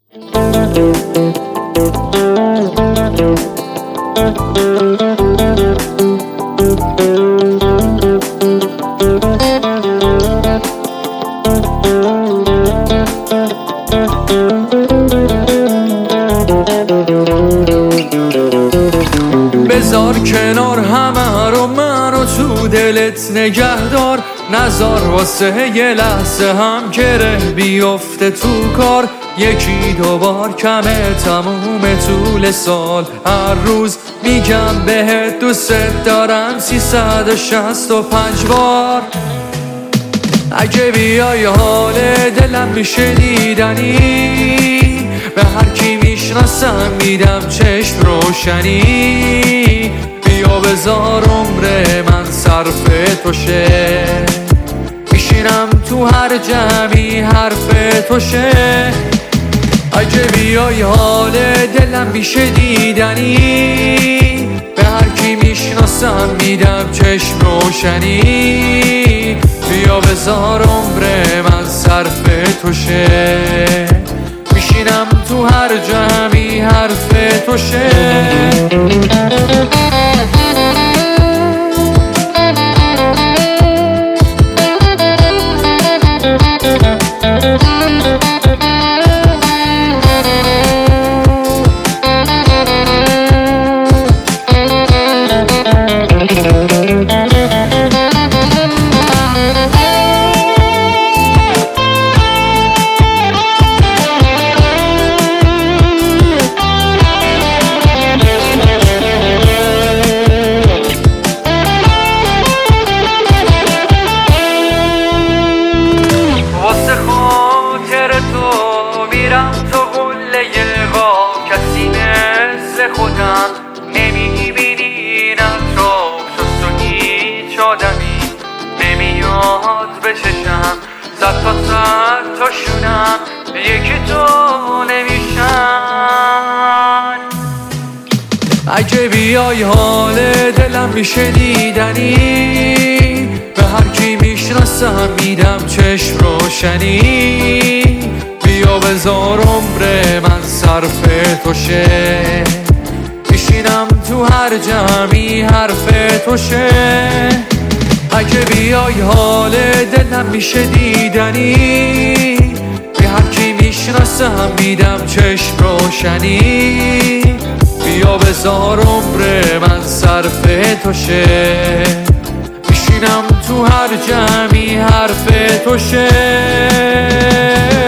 بذار کنار همه رو، منو تو دلت نگه دار. نذار واسه یه لحظه هم گره بیفته تو کار. یکی دوبار کمه تموم طول سال. هر روز میگم بهت دوست دارم 365 بار. اگه بیای حال دلم میشه دیدنی، به هر کی میشناسم میدم چشم روشنی. بیا بذار عمر من صرف تو شه، میشینم تو هر جمعی حرف تو شه. اگه بیای حال دلم میشه دیدنی، به هر کی میشناسم میدم چشم روشنی. بیا بذار عمر من صرف تو شه، میشینم تو هر جمعی حرف تو شه. تو قله غاب کسی مثل خودم نمیبینی، اطراف جز تو هیچ آدمی نمیاد به چشم. صد تا سر تا شونم یکی تو نمیشن. اگه بیای حال دلم میشه دیدنی، به هر کی میشناسم میدم چشم روشنی. بیا بذار عمر من صرف تو شه، میشینم تو هر جمعی حرف تو شه. اگه بیای حال دلم میشه دیدنی، به هر کی میشناسم میدم چشم روشنی. بیا بذار عمر من صرف تو شه، میشینم تو هر جمعی حرف تو شه.